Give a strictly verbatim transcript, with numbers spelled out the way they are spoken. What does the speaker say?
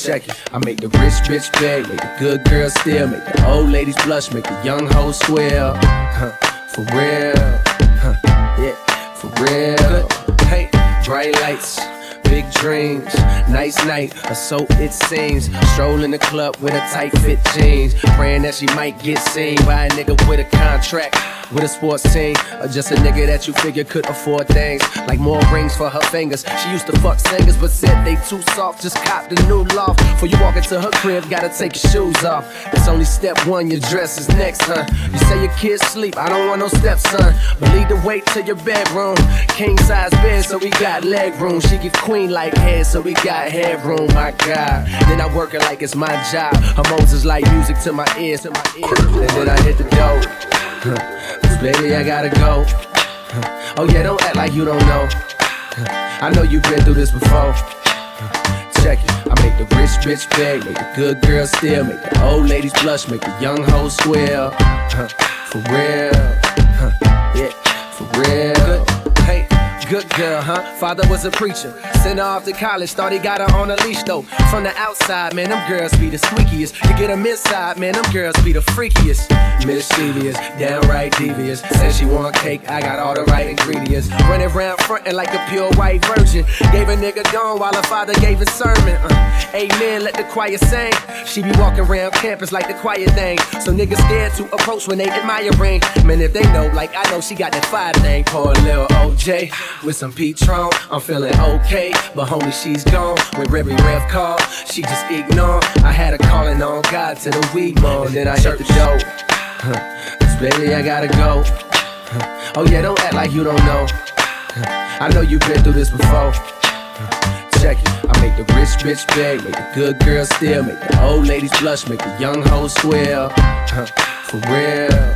Check it. I make the rich bitch beg, make the good girl steal, make the old ladies blush, make the young hoes squeal. Huh, for real. Huh, yeah, for real. Hey, bright lights, big dreams, nice night, or so it seems. Stroll in the club with a tight fit jeans, praying that she might get seen by a nigga with a contract, with a sports team, or just a nigga that you figure could afford things like more rings for her fingers. She used to fuck singers but said they too soft, just copped a new loft. Before you walk into her crib, gotta take your shoes off. It's only step one, your dress is next, huh? You say your kids sleep, I don't want no stepson, but lead the way to your bedroom. King size bed, so we got leg room. She give queen like head, so we got headroom, my God. Then I work it like it's my job. Her moans is like music to my ears, to my ears. And then I hit the dough. Cause baby, I gotta go. Oh yeah, don't act like you don't know. I know you've been through this before. Check it. I make the rich bitch beg, make the good girl steal, make the old ladies blush, make the young hoes squeal. For real. Yeah, for real. Hey, good girl, huh? Father was a preacher. Sent her off to college, thought he got her on a leash though. From the outside, man, them girls be the squeakiest. You get them inside, man, them girls be the freakiest. Mischievous, downright devious. Said she want cake, I got all the right ingredients. Running around frontin' like a pure white virgin. Gave a nigga gone while her father gave a sermon. uh, Amen, let the choir sing. She be walking around campus like the quiet thing, so niggas scared to approach when they admiring. Man, if they know, like I know, she got that fire thing. Pour a little O J with some Patron, I'm feeling okay. But homie, she's gone. When every rev call, she just ignore. I had her calling on God to the weed more. And then I hit the dough. Huh. Cause baby, I gotta go. Huh. Oh yeah, don't act like you don't know. Huh. I know you've been through this before. Huh. Check it. I make the rich bitch beg, make the good girl steal, make the old ladies blush, make the young hoes squeal. Huh. For real.